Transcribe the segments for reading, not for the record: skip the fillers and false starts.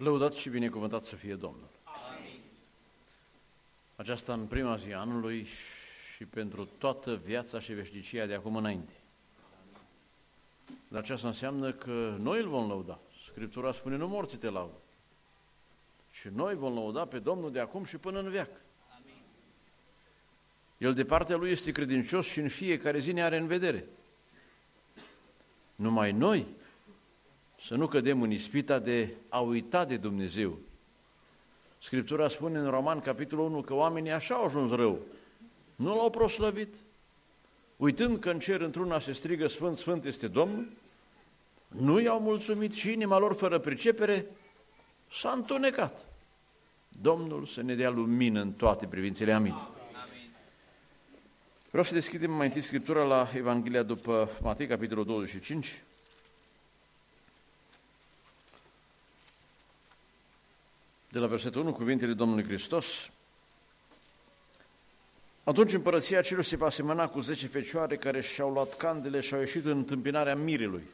Lăudat și binecuvântat să fie Domnul! Amin. Aceasta în prima zi a anului și pentru toată viața și veșnicia de acum înainte. Dar aceasta înseamnă că noi îl vom lăuda. Scriptura spune, nu morții te laudă. Și noi vom lăuda pe Domnul de acum și până în veac. Amin. El de partea Lui este credincios și în fiecare zi ne are în vedere. Numai noi să nu cădem în ispita de a uita de Dumnezeu. Scriptura spune în Roman, capitolul 1, că oamenii așa au ajuns rău. Nu l-au proslăvit. Uitând că în cer într-una se strigă Sfânt, Sfânt este Domnul, nu i-au mulțumit și inima lor fără pricepere s-a întunecat. Domnul să ne dea lumină în toate privințele. Amin. Vreau să deschidem mai întâi Scriptura la Evanghelia după Matei, capitolul 25. De la versetul 1, cuvintele Domnului Hristos. Atunci împărăția celor se va asemăna cu 10 fecioare care și-au luat candele și au ieșit în întâmpinarea mirelui.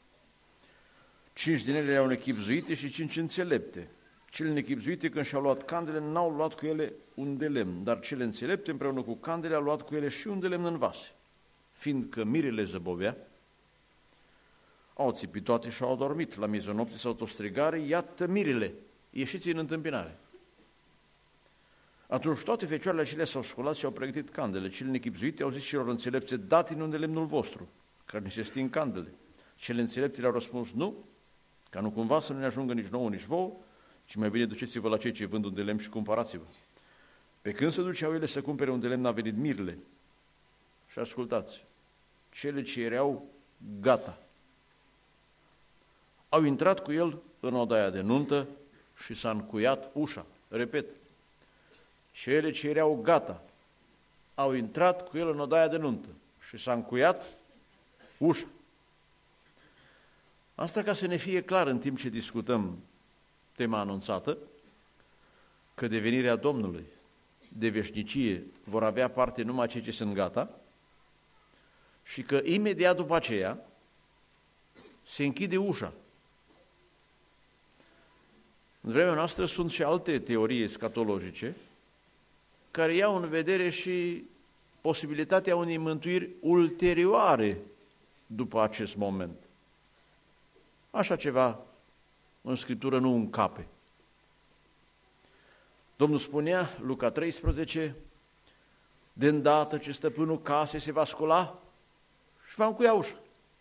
5 din ele erau nechibzuite și 5 înțelepte. Cele nechibzuite, când și-au luat candele, n-au luat cu ele un de lemn, dar cele înțelepte, împreună cu candele, au luat cu ele și un de lemn în vase. Fiindcă mirele zăbovea, au țipit toate și au adormit. La miezul nopții s-au tot strigare, iată mirele, ieșiți în întâmpinare. Atunci toate fecioarele acelea s-au sculat și au pregătit candele. Cele nechibzuite au zis celor înțelepte, dați-ne un de lemnul vostru, care ni se sting candele. Cele înțelepte le-au răspuns, nu, ca nu cumva să nu ne ajungă nici nouă, nici vouă, ci mai bine duceți-vă la cei ce vând un de lemn și cumpărați-vă. Pe când se duceau ele să cumpere un de lemn, a venit mirele. Și ascultați, cele ce erau gata au intrat cu el în odaia de nuntă și s-a încuiat ușa. Repet, cele ce erau gata au intrat cu el în odaia de nuntă și s-a încuiat ușa. Asta ca să ne fie clar în timp ce discutăm tema anunțată, că de venirea Domnului, de veșnicie, vor avea parte numai cei ce sunt gata și că imediat după aceea se închide ușa. În vremea noastră sunt și alte teorii escatologice care iau în vedere și posibilitatea unei mântuiri ulterioare după acest moment. Așa ceva în Scriptură nu încape. Domnul spunea, Luca 13, de îndată ce stăpânul casei se va scula și va încuia ușa.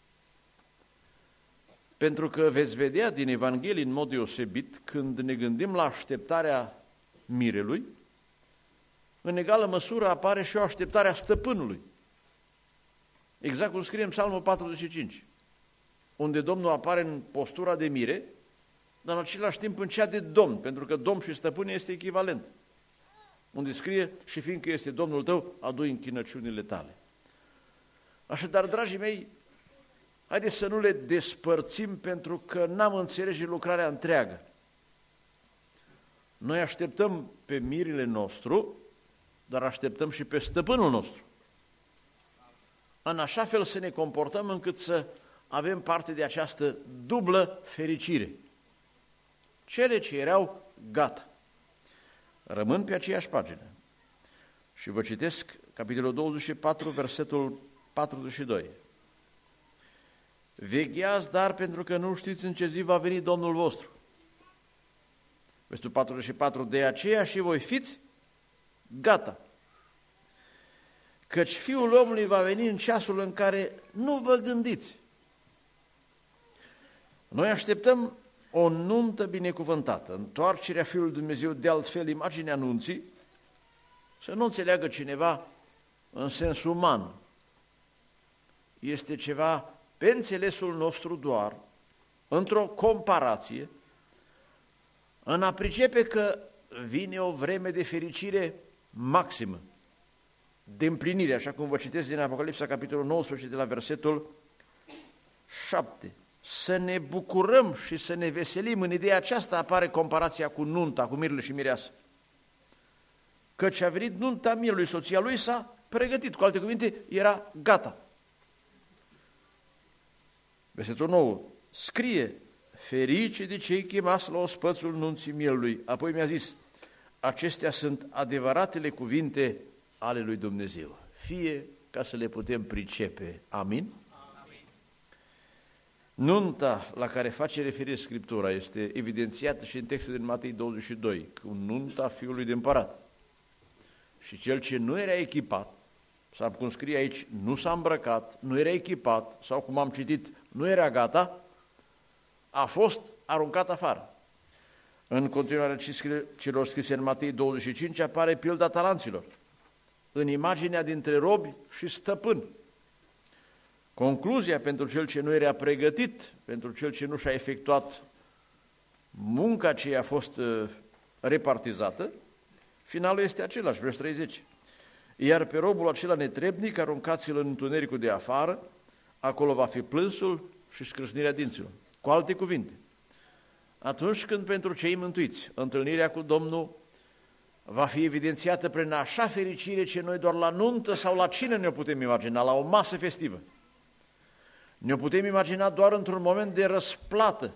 Pentru că veți vedea din Evanghelie în mod deosebit, când ne gândim la așteptarea mirelui, în egală măsură apare și o așteptare a stăpânului. Exact cum scrie în Psalmul 45, unde Domnul apare în postura de mire, dar în același timp în cea de domn, pentru că domn și stăpân este echivalent. Unde scrie, și fiindcă este Domnul tău, adu-i închinăciunile tale. Așadar, dragii mei, haideți să nu le despărțim pentru că n-am înțeles lucrarea întreagă. Noi așteptăm pe mirele nostru, dar așteptăm și pe stăpânul nostru. În așa fel să ne comportăm încât să avem parte de această dublă fericire. Cele ce erau gata. Rămân pe aceeași pagină. Și vă citesc capitolul 24, versetul 42. Vegheați, dar pentru că nu știți în ce zi va veni Domnul vostru. Versetul 44. De aceea și voi fiți gata. Căci Fiul omului va veni în ceasul în care nu vă gândiți. Noi așteptăm o nuntă binecuvântată, întoarcerea Fiului Dumnezeu, de altfel imaginea nunții, să nu înțeleagă cineva în sens uman. Este ceva pe înțelesul nostru doar, într-o comparație, în a pricepe că vine o vreme de fericire maximă, de împlinire, așa cum vă citesc din Apocalipsa, capitolul 19, de la versetul 7. Să ne bucurăm și să ne veselim. În ideea aceasta apare comparația cu nunta, cu mirele și mireasă. Căci a venit nunta mielului, soția lui s-a pregătit, cu alte cuvinte, era gata. Versetul 9 scrie, ferice de cei chemați la ospățul nunții mielului. Apoi mi-a zis, acestea sunt adevăratele cuvinte ale lui Dumnezeu. Fie ca să le putem pricepe. Amin? Amin. Nunta la care face referire Scriptura este evidențiată și în textul din Matei 22, cu nunta fiului de împărat. Și cel ce nu era echipat, sau cum scrie aici, nu s-a îmbrăcat, nu era echipat, sau cum am citit, nu era gata, a fost aruncat afară. În continuare celor scrise în Matei 25 apare pilda talanților, în imaginea dintre robi și stăpân. Concluzia pentru cel ce nu era pregătit, pentru cel ce nu și-a efectuat munca ce a fost repartizată, finalul este același, verset 30. Iar pe robul acela netrebnic aruncați-l în întunericul de afară, acolo va fi plânsul și scrâșnirea dinților. Cu alte cuvinte, atunci când pentru cei mântuiți întâlnirea cu Domnul va fi evidențiată prin așa fericire ce noi doar la nuntă sau la cină ne-o putem imagina, la o masă festivă. Ne-o putem imagina doar într-un moment de răsplată.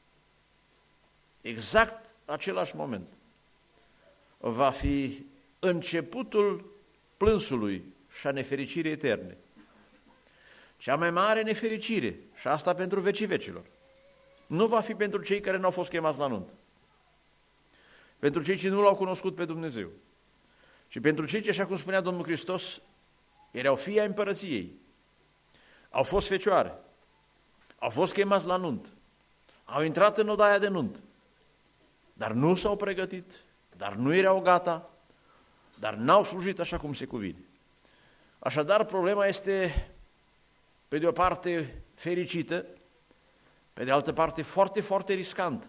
Exact același moment. Va fi începutul plânsului și a nefericirii eterne. Cea mai mare nefericire, și asta pentru vecii vecilor, nu va fi pentru cei care n-au fost chemați la nuntă, pentru cei ce nu l-au cunoscut pe Dumnezeu, ci pentru cei ce, așa cum spunea Domnul Hristos, erau fii ai împărăției, au fost fecioare, au fost chemați la nuntă, au intrat în odaia de nuntă, dar nu s-au pregătit, dar nu erau gata, dar n-au slujit așa cum se cuvine. Așadar, problema este, pe de o parte, fericită, pe de altă parte, foarte, foarte riscantă.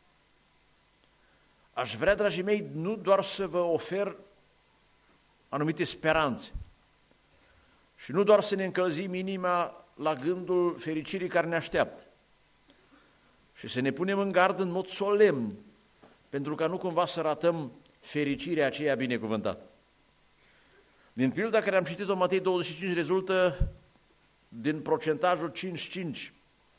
Aș vrea, dragii mei, nu doar să vă ofer anumite speranțe și nu doar să ne încălzim inima la gândul fericirii care ne așteaptă și să ne punem în gard în mod solemn, pentru ca nu cumva să ratăm fericirea aceea binecuvântată. Din pilda care am citit-o în Matei 25 rezultă din procentajul 5-5,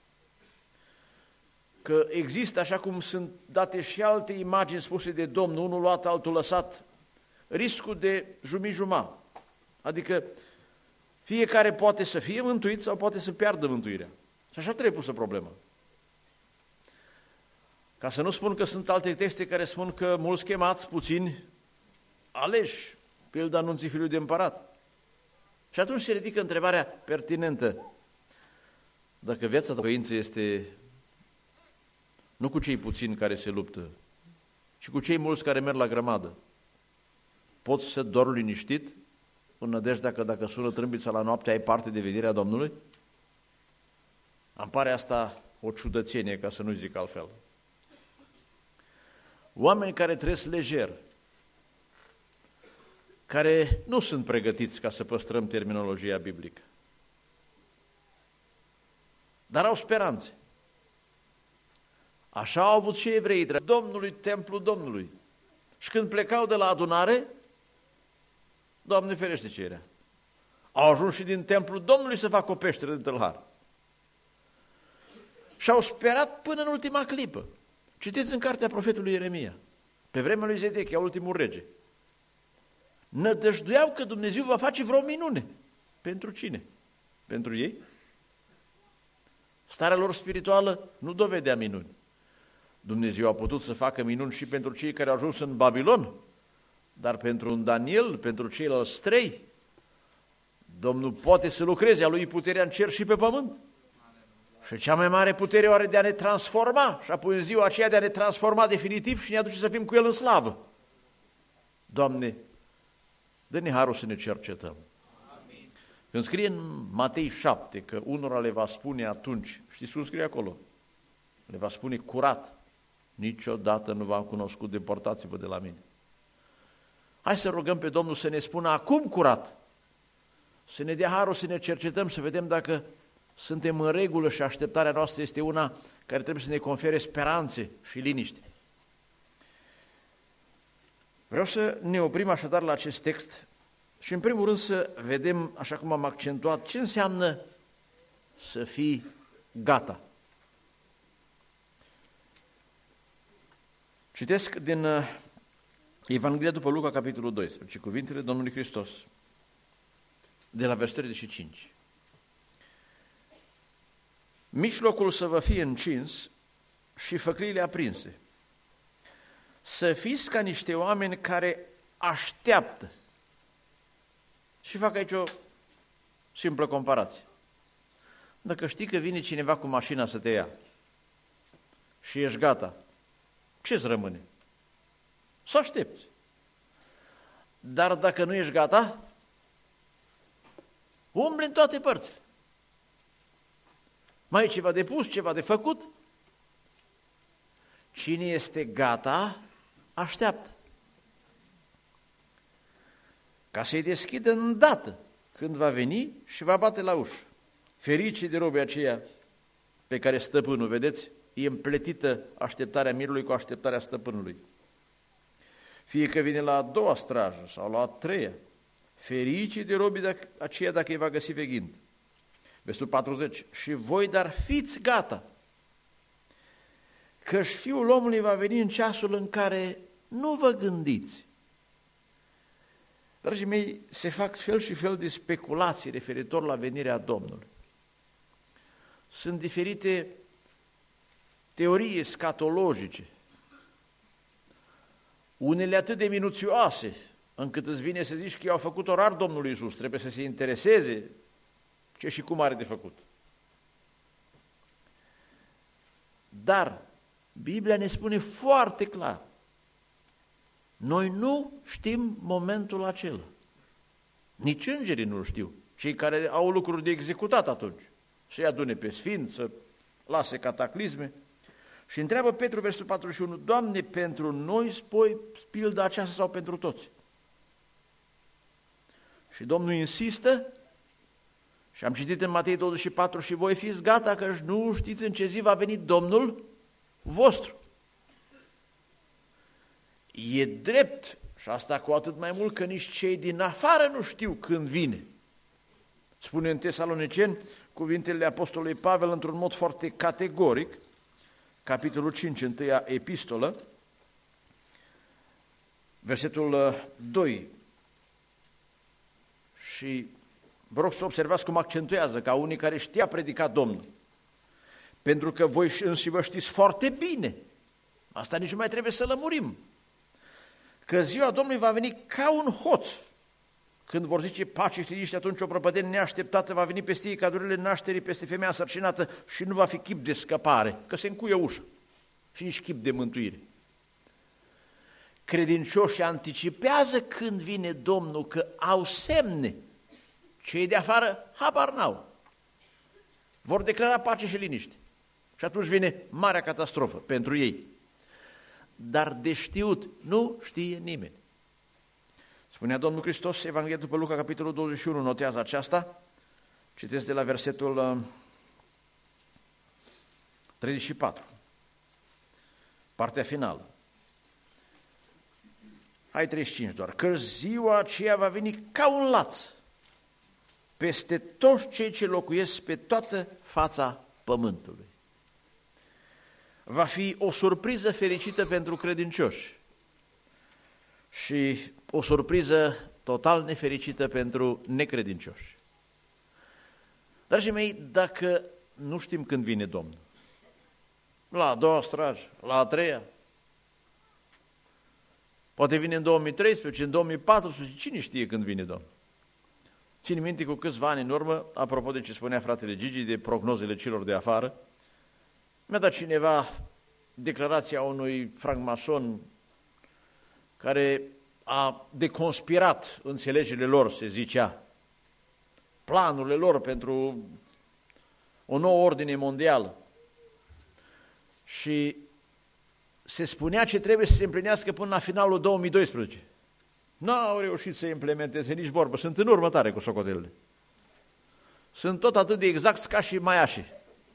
că există, așa cum sunt date și alte imagini spuse de Domnul, unul luat, altul lăsat, riscul de jumii-juma, adică fiecare poate să fie mântuit sau poate să piardă mântuirea. Și așa trebuie pusă problema. Ca să nu spun că sunt alte texte care spun că mulți chemați, puțini aleși, pilda anunții fiului de împărat. Și atunci se ridică întrebarea pertinentă, dacă viața ta păință este nu cu cei puțini care se luptă, ci cu cei mulți care merg la grămadă, poți să dormi liniștit în nădejdea că dacă sună trâmbița la noapte ai parte de vederea Domnului? Îmi pare asta o ciudățenie, ca să nu zic altfel. Oameni care trăiesc lejer, care nu sunt pregătiți, ca să păstrăm terminologia biblică, dar au speranțe. Așa au avut și evreii, Domnului, templul Domnului. Și când plecau de la adunare, Doamne ferește ce era, au ajuns și din templul Domnului să facă o peșteră de tâlhar. Și au sperat până în ultima clipă. Citiți în cartea profetului Ieremia, pe vremea lui Zedechia, ultimul rege. Nădăjduiau că Dumnezeu va face vreo minune. Pentru cine? Pentru ei? Starea lor spirituală nu dovedea minuni. Dumnezeu a putut să facă minuni și pentru cei care au ajuns în Babilon, dar pentru un Daniel, pentru ceilalți trei, Domnul poate să lucreze, a lui puterea în cer și pe pământ. Și cea mai mare putere o are de a ne transforma și apoi în ziua aceea de a ne transforma definitiv și ne aduce să fim cu El în slavă. Doamne, dă-ne harul să ne cercetăm. Amin. Când scrie în Matei 7 că unora le va spune atunci, știți cum scrie acolo? Le va spune curat, niciodată nu v-am cunoscut, depărtați-vă de la mine. Hai să rugăm pe Domnul să ne spună acum curat, să ne dea harul să ne cercetăm, să vedem dacă suntem în regulă și așteptarea noastră este una care trebuie să ne confere speranțe și liniște. Vreau să ne oprim așadar la acest text și în primul rând să vedem, așa cum am accentuat, ce înseamnă să fii gata. Citesc din Evanghelia după Luca, capitolul 12, cuvintele Domnului Hristos, de la versetul 35. Mijlocul să vă fie încins și făcliile aprinse. Să fiți ca niște oameni care așteaptă. Și fac aici o simplă comparație. Dacă știi că vine cineva cu mașina să te ia și ești gata, ce-ți rămâne? Să aștepți. Dar dacă nu ești gata, umbli în toate părțile. Mai e ceva de pus, ceva de făcut? Cine este gata, așteaptă. Ca să-i deschidă îndată când va veni și va bate la ușă. Fericii de robii aceia pe care stăpânul, vedeți, e împletită așteptarea mirului cu așteptarea stăpânului. Fie că vine la a doua strajă sau la a treia, fericii de robii aceia dacă îi va găsi veghind. Versetul 40. Și voi, dar fiți gata, căci Fiul omului va veni în ceasul în care nu vă gândiți. Dragii mei, se fac fel și fel de speculații referitor la venirea Domnului. Sunt diferite teorii escatologice, unele atât de minuțioase, încât îți vine să zici că i-au făcut orar Domnului Iisus, trebuie să se intereseze ce și cum are de făcut. Dar Biblia ne spune foarte clar, noi nu știm momentul acela. Nici îngerii nu știu, cei care au lucruri de executat atunci. Să-i adune pe sfinți, să lase cataclisme. Și întreabă Petru, versetul 41, Doamne, pentru noi spui pilda aceasta sau pentru toți? Și Domnul insistă, și am citit în Matei 24, și voi fiți gata, că nu știți în ce zi va veni Domnul vostru. E drept, și asta cu atât mai mult că nici cei din afară nu știu când vine. Spune în Tesaloniceni cuvintele apostolului Pavel într-un mod foarte categoric, capitolul 5, întâia epistolă, versetul 2. Și vă rog să observați cum accentuează, ca unii care știa predica Domnul. Pentru că voi înși vă știți foarte bine, asta nici nu mai trebuie să lămurim, că ziua Domnului va veni ca un hoț. Când vor zice pace și liniște, atunci o prăpădenie neașteptată va veni peste ei ca durerile nașterii peste femeia însărcinată și nu va fi chip de scăpare, că se încuie ușa și nici chip de mântuire. Credincioșii anticipează când vine Domnul, că au semne. Cei de afară habar n-au. Vor declara pace și liniște. Și atunci vine marea catastrofă pentru ei. Dar de știut nu știe nimeni. Spunea Domnul Hristos, Evanghelia după Luca, capitolul 21, notează aceasta, citesc de la versetul 34, partea finală. Hai 35 doar, că ziua aceea va veni ca un laț peste toți cei ce locuiesc pe toată fața pământului. Va fi o surpriză fericită pentru credincioși și o surpriză total nefericită pentru necredincioși. Dragii mei, dacă nu știm când vine Domnul, la a doua strajă, la a treia, poate vine în 2013, în 2014, cine știe când vine Domnul? Țin minte cu câțiva ani în urmă, apropo de ce spunea fratele Gigi, de prognozele celor de afară, mi-a dat cineva declarația unui francmason care a deconspirat înțelegerile lor, se zicea, planurile lor pentru o nouă ordine mondială. Și se spunea ce trebuie să se împlinească până la finalul 2012. N-au reușit să implementeze nici vorbă, sunt în următare cu socotelele. Sunt tot atât de exact ca și maiașii.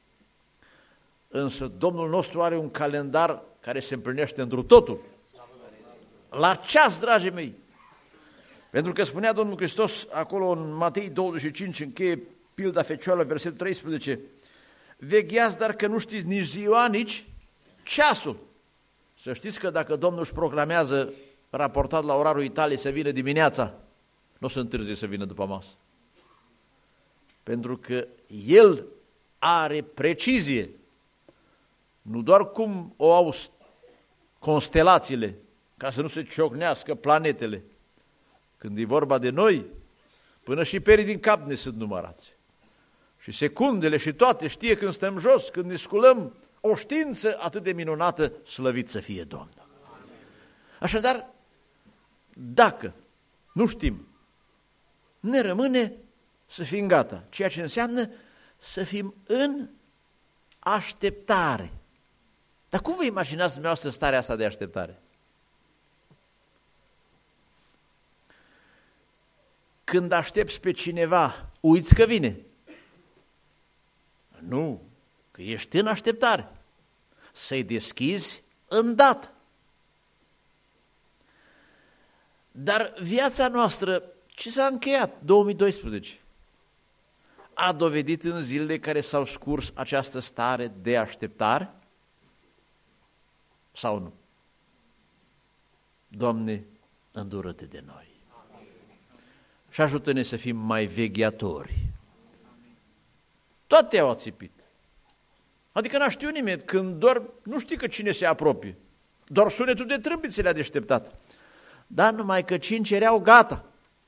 Însă Domnul nostru are un calendar care se împlinește întru totul. La ceas, dragii mei. Pentru că spunea Domnul Hristos acolo în Matei 25, încheie pilda fecioară, versetul 13, vegheați, dar că nu știți nici ziua, nici ceasul. Să știți că dacă Domnul își proclamează, raportat la orarul Italiei, să vină dimineața, nu o să întârzie să vină după masă. Pentru că El are precizie, nu doar cum o au constelațiile, ca să nu se ciocnească planetele. Când e vorba de noi, până și perii din cap ne sunt numărați. Și secundele și toate știe când stăm jos, când ne sculăm, o știință atât de minunată, slăvit să fie Domnul. Așadar, dacă nu știm, ne rămâne să fim gata, ceea ce înseamnă să fim în așteptare. Dar cum vă imaginați dumneavoastră starea asta de așteptare? Când aștepți pe cineva, uiți că vine? Nu, că ești în așteptare. Să-i deschizi îndată. Dar viața noastră, ce s-a încheiat? 2012. A dovedit în zilele care s-au scurs această stare de așteptare? Sau nu? Doamne, îndură-te de noi. Și ajută-ne să fim mai vegheatori. Toate au ațipit. Adică n-a știut nimeni, când doar nu știi că cine se apropie. Doar sunetul de trâmbițe le-a deșteptat. Dar numai că 5 erau gata.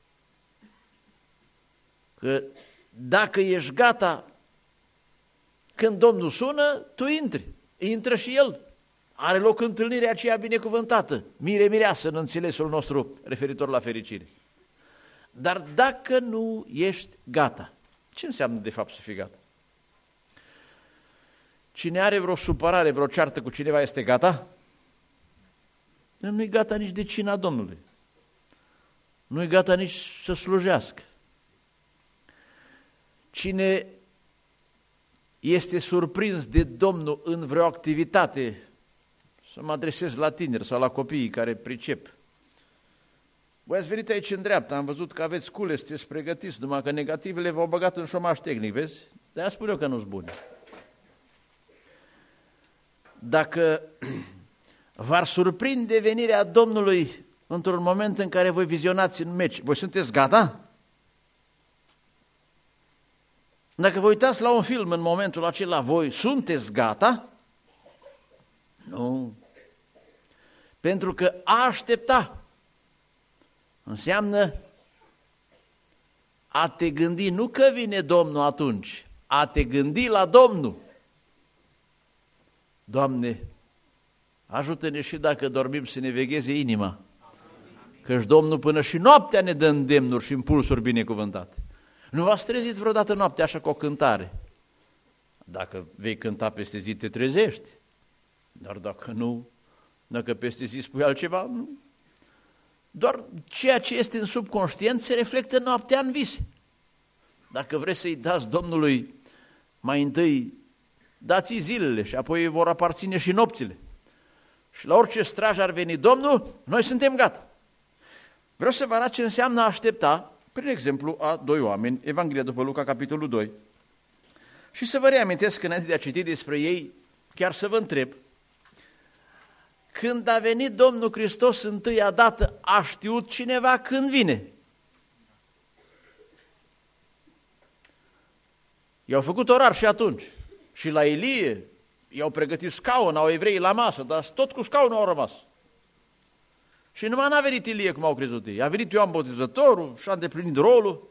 Că dacă ești gata, când Domnul sună, tu intri. Intră și El. Are loc întâlnirea aceea binecuvântată. Mire, mireasă în înțelesul nostru referitor la fericire. Dar dacă nu ești gata, ce înseamnă de fapt să fii gata? Cine are vreo supărare, vreo ceartă cu cineva este gata? Nu-i gata nici de cina Domnului. Nu-i gata nici să slujească. Cine este surprins de Domnul în vreo activitate, să mă adresez la tineri sau la copiii care pricep. Voi ați venit aici în dreapta, am văzut că aveți cule, sunteți pregătiți, numai că negativele v-au băgat în șomaș tehnic, vezi? De-aia spun eu că nu-s bune. Dacă v-ar surprinde venirea Domnului într-un moment în care voi vizionați în meci, voi sunteți gata? Dacă vă uitați la un film în momentul acela, voi sunteți gata? Nu. Pentru că a aștepta înseamnă a te gândi, nu că vine Domnul atunci, a te gândi la Domnul. Doamne, ajută-ne și dacă dormim să ne vegheze inima, căci Domnul până și noaptea ne dă îndemnuri și impulsuri binecuvântate. Nu v-ați trezit vreodată noaptea așa cu o cântare? Dacă vei cânta peste zi, te trezești. Dar dacă nu, dacă peste zi spui altceva, nu. Doar ceea ce este în subconștient se reflectă noaptea în vise. Dacă vreți să-i dați Domnului mai întâi, dați-i zilele și apoi vor aparține și nopțile. Și la orice straj ar veni Domnul, noi suntem gata. Vreau să vă arăt ce înseamnă a aștepta, prin exemplu, a 2 oameni, Evanghelia după Luca, capitolul 2. Și să vă reamintesc, înainte de a citi despre ei, chiar să vă întreb, când a venit Domnul Hristos întâia dată, a știut cineva când vine? I-au făcut orar și atunci. Și la Ilie i-au pregătit scaun, au evreii la masă, dar tot cu scaunul au rămas. Și numai n-a venit Ilie cum au crezut ei. A venit Ioan Botezătorul și a îndeplinit rolul.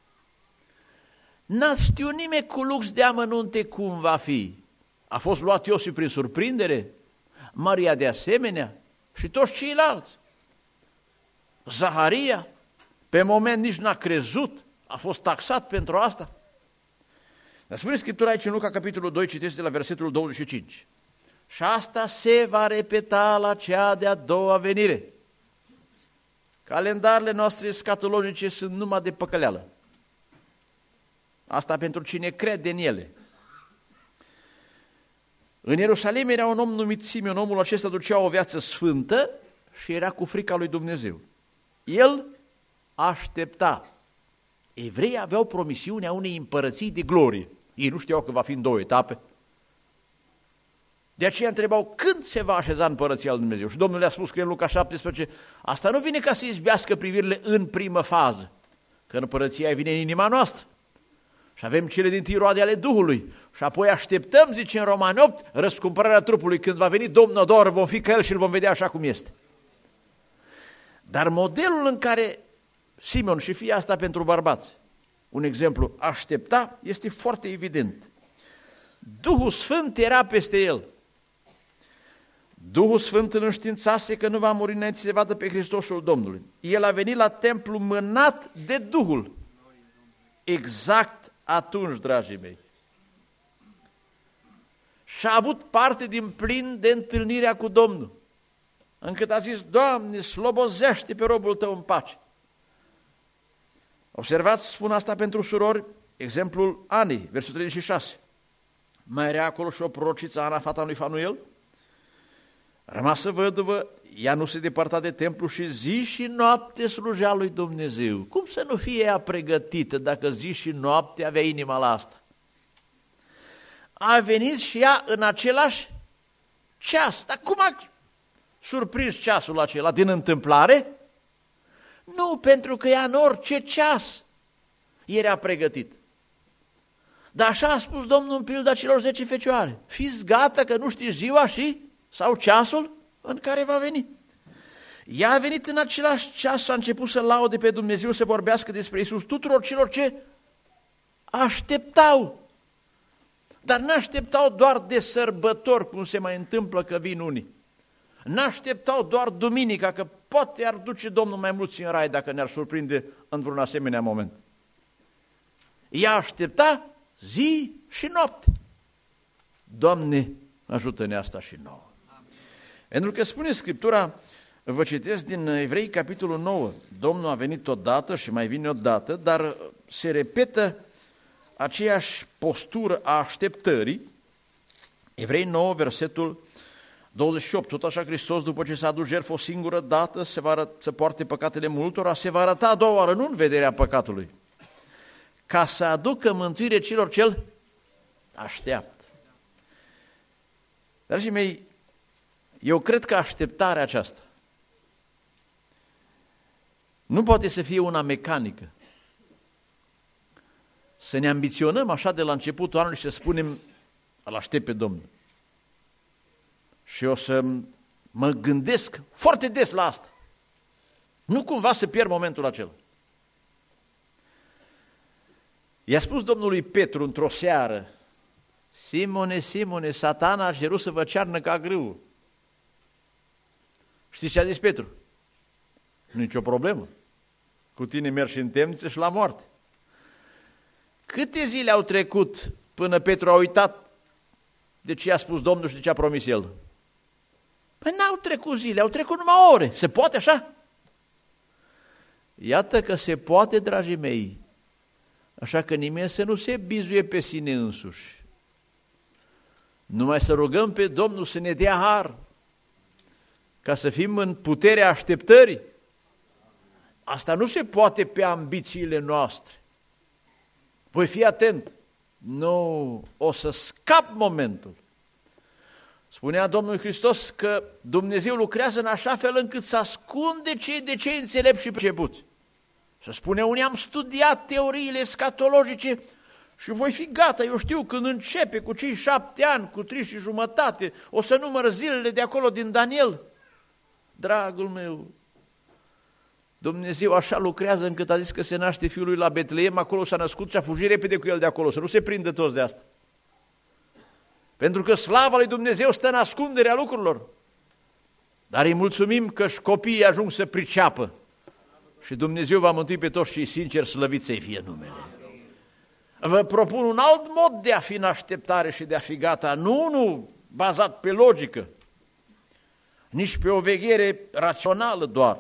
N-a știut nimeni cu lux de amănunte cum va fi. A fost luat Iosif prin surprindere, Maria de asemenea și toți ceilalți. Zaharia, pe moment nici n-a crezut, a fost taxat pentru asta. Dar spune Scriptura aici în Luca, capitolul 2, citește de la versetul 25. Și asta se va repeta la cea de-a doua venire. Calendarele noastre scatologice sunt numai de păcăleală. Asta pentru cine crede în ele. În Ierusalim era un om numit Simeon, omul acesta ducea o viață sfântă și era cu frica lui Dumnezeu. El aștepta. Evreii aveau promisiunea unei împărății de glorie. Ei nu știau că va fi în 2 etape. De aceea întrebau când se va așeza împărăția lui Dumnezeu. Și Domnul le-a spus că în Luca 17, asta nu vine ca să izbească privirile în primă fază, că împărăția vine în inima noastră. Și avem cele dintâi roade ale Duhului. Și apoi așteptăm, zice în Romani 8, răscumpărarea trupului. Când va veni Domnul a doua oră, vom fi ca El și îl vom vedea așa cum este. Dar modelul în care Simeon, și fie asta pentru bărbați, un exemplu, aștepta, este foarte evident. Duhul Sfânt era peste el. Duhul Sfânt îl înștiințase că nu va muri înainte să se vadă pe Hristosul Domnului. El a venit la templu mânat de Duhul. Exact atunci, dragii mei. Și a avut parte din plin de întâlnirea cu Domnul, încât a zis: Doamne, slobozește pe robul Tău în pace. Observați, spun asta pentru surori, exemplul Anei, versetul 36. Mai era acolo și o prorociță, Ana, fata lui Fanuel, rămasă văduvă, ea nu se depărta de templu și zi și noapte slujea lui Dumnezeu. Cum să nu fie ea pregătită dacă zi și noapte avea inima la asta? A venit și ea în același ceas. Dar cum a surprins ceasul acela? Din întâmplare? Nu, pentru că ea în orice ceas era pregătit. Dar așa a spus Domnul în pilda celor 10 fecioare: fiți gata că nu știți ziua sau ceasul în care va veni. Ea a venit în același ceas, a început să laude pe Dumnezeu, să vorbească despre Iisus tuturor celor ce așteptau. Dar n-așteptau doar de sărbători, cum se mai întâmplă că vin unii. N-așteptau doar duminica, că poate ar duce Domnul mai mulți în rai dacă ne-ar surprinde în vreun asemenea moment. Ea aștepta zi și noapte. Doamne, ajută-ne asta și nouă. Pentru că spune Scriptura, vă citesc din Evrei, capitolul 9, Domnul a venit odată și mai vine odată, dar se repetă aceeași postură a așteptării. Evrei 9, versetul 28, tot așa Hristos, după ce s-a adus jertfă o singură dată, să poarte păcatele multora, se va arăta a doua oară, nu în vederea păcatului, ca să aducă mântuire celor ce-L așteaptă. Dragii mei, eu cred că așteptarea aceasta nu poate să fie una mecanică. Să ne ambiționăm așa de la începutul anului și să spunem: îl aștept pe Domnul. Și eu să mă gândesc foarte des la asta. Nu cumva să pierd momentul acela. I-a spus Domnului Petru într-o seară: Simone, Simone, Satana a cerut să vă cearnă ca grâu. Știți ce a zis Petru? Nici o problemă. Cu tine merg și în temniță și la moarte. Câte zile au trecut până Petru a uitat de ce a spus Domnul și de ce a promis el? Păi n-au trecut zile, au trecut numai ore. Se poate așa? Iată că se poate, dragii mei. Așa că nimeni să nu se bizuie pe sine însuși. Numai să rugăm pe Domnul să ne dea har, ca să fim în puterea așteptării. Asta nu se poate pe ambițiile noastre. Voi fi atent. Nu, o să scap momentul. Spunea Domnul Hristos că Dumnezeu lucrează în așa fel încât să ascunde de cei înțelepți și pricepuți. Să spune, unii am studiat teoriile escatologice și voi fi gata, eu știu, când începe cu cei 7 ani, cu 3 și jumătate, o să număr zilele de acolo din Daniel. Dragul meu, Dumnezeu așa lucrează încât a zis că se naște Fiul lui la Betleem, acolo s-a născut și a fugit repede cu el de acolo, să nu se prindă toți de asta. Pentru că slava lui Dumnezeu stă în ascunderea lucrurilor. Dar îi mulțumim că și copiii ajung să priceapă. Și Dumnezeu va mântui pe toți cei sinceri, slăvit să-i fie numele. Vă propun un alt mod de a fi în așteptare și de a fi gata, nu bazat pe logică, nici pe o veghere rațională doar.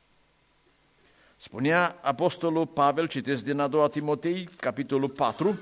Spunea apostolul Pavel, citesc din a doua Timotei, capitolul 4,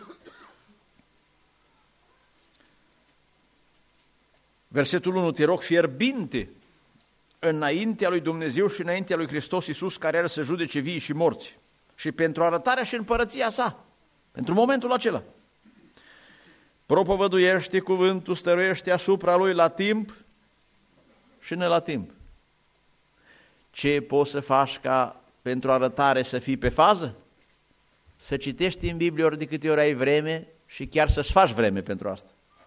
versetul 1, te rog fierbinte înaintea lui Dumnezeu și înaintea lui Hristos Iisus, care are să judece vii și morți, și pentru arătarea și împărăția sa, pentru momentul acela. propovăduiește cuvântul, stăruiește asupra lui la timp și ne la timp. Ce poți să faci ca pentru arătare să fii pe fază? Să citești în Biblie ori de câte ori ai vreme și chiar să-ți faci vreme pentru asta.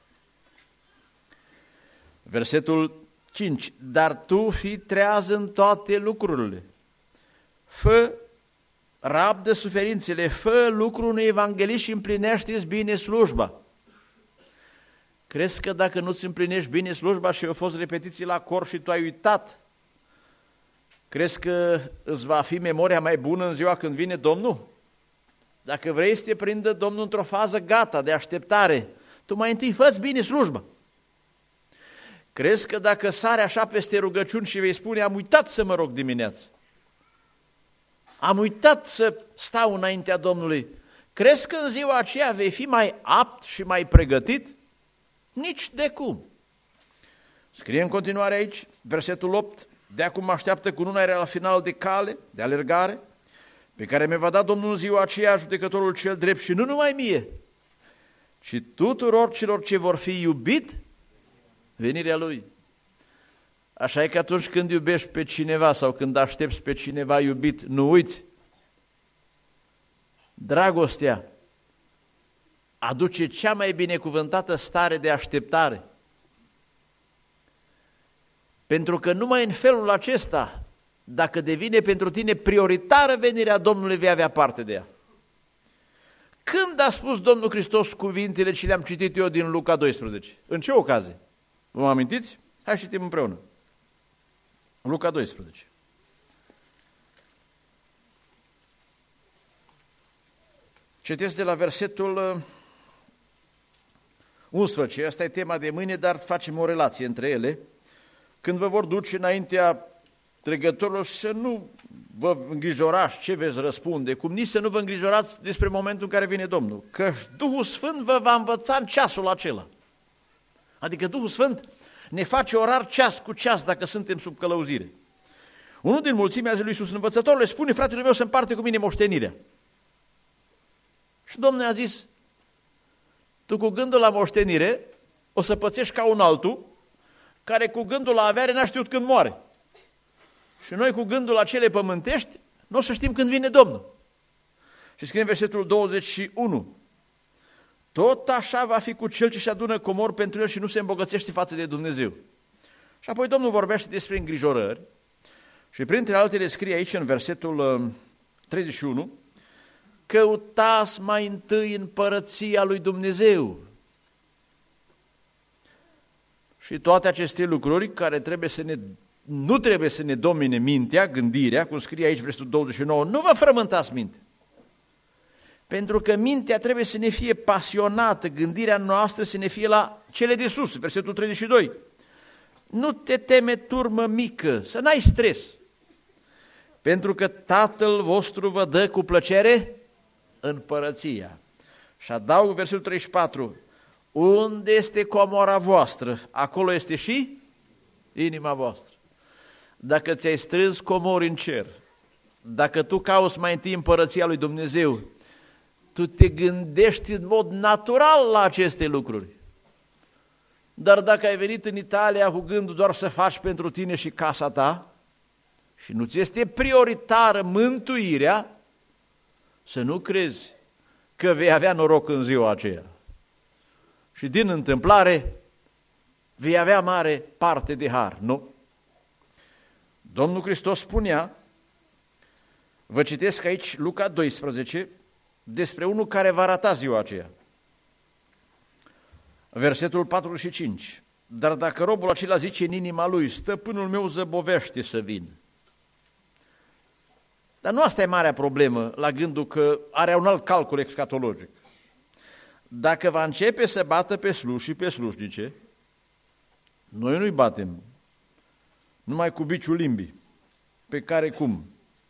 Versetul 5. Dar tu fii treaz în toate lucrurile. Fă rabdă suferințele, fă lucrul unui evanghelist și împlinește-ți bine slujba. Crezi că dacă nu-ți împlinești bine slujba și au fost repetiții la cor și tu ai uitat, crezi că îți va fi memoria mai bună în ziua când vine Domnul? Dacă vrei să te prindă Domnul într-o fază gata de așteptare, tu mai întâi fă-ți bine slujba. Crezi că dacă sari așa peste rugăciuni și vei spune, am uitat să mă rog dimineața, am uitat să stau înaintea Domnului, crezi că în ziua aceea vei fi mai apt și mai pregătit? Nici de cum. Scrie în continuare aici, versetul 8, de acum așteaptă cununa la final de cale, de alergare, pe care mi-a dat Domnul în ziua aceea, judecătorul cel drept, și nu numai mie, ci tuturor celor ce vor fi iubit venirea Lui. Așa e că atunci când iubești pe cineva sau când aștepți pe cineva iubit, nu uiți, dragostea aduce cea mai binecuvântată stare de așteptare. Pentru că numai în felul acesta, dacă devine pentru tine prioritară venirea Domnului, vei avea parte de ea. Când a spus Domnul Hristos cuvintele ce le-am citit eu din Luca 12? În ce ocazie? Vă amintiți? Hai citim împreună. Luca 12. Citesc de la versetul 11. Asta e tema de mâine, dar facem o relație între ele. Când vă vor duce înaintea trecătorilor, să nu vă îngrijorați ce veți răspunde, cum nici să nu vă îngrijorați despre momentul în care vine Domnul, că Duhul Sfânt vă va învăța în ceasul acela. Adică Duhul Sfânt ne face orar ceas cu ceas dacă suntem sub călăuzire. Unul din mulțimea a zis lui Iisus, învățătorule, spune fratele meu să împarte cu mine moștenirea. Și Domnul a zis, tu cu gândul la moștenire o să pățești ca un altul, care cu gândul la avere n-a știut când moare. Și noi cu gândul la cele pământești nu o să știm când vine Domnul. Și scrie în versetul 21, tot așa va fi cu cel ce-și adună comori pentru el și nu se îmbogățește față de Dumnezeu. Și apoi Domnul vorbește despre îngrijorări și printre altele scrie aici în versetul 31, căutați mai întâi împărăția lui Dumnezeu. Și toate aceste lucruri care nu trebuie să ne domine mintea, gândirea, cum scrie aici versetul 29, nu vă frământați mintea. Pentru că mintea trebuie să ne fie pasionată, gândirea noastră să ne fie la cele de sus, versetul 32. Nu te teme, turmă mică, să n-ai stres, pentru că Tatăl vostru vă dă cu plăcere împărăția. Și adaug versetul 34, unde este comora voastră, acolo este și inima voastră. Dacă ți-ai strâns comori în cer, dacă tu cauți mai întâi împărăția lui Dumnezeu, tu te gândești în mod natural la aceste lucruri. Dar dacă ai venit în Italia cu gândul doar să faci pentru tine și casa ta și nu ți este prioritară mântuirea, să nu crezi că vei avea noroc în ziua aceea. Și din întâmplare vei avea mare parte de har, nu? Domnul Hristos spunea, vă citesc aici Luca 12, despre unul care va rata ziua aceea. Versetul 45. Dar dacă robul acela zice în inima lui, stăpânul meu zăbovește să vin. Dar nu asta e marea problemă la gândul că are un alt calcul escatologic. Dacă va începe să bată pe sluși și pe slujnice, noi nu-i batem, numai cu biciul limbii, pe care cum?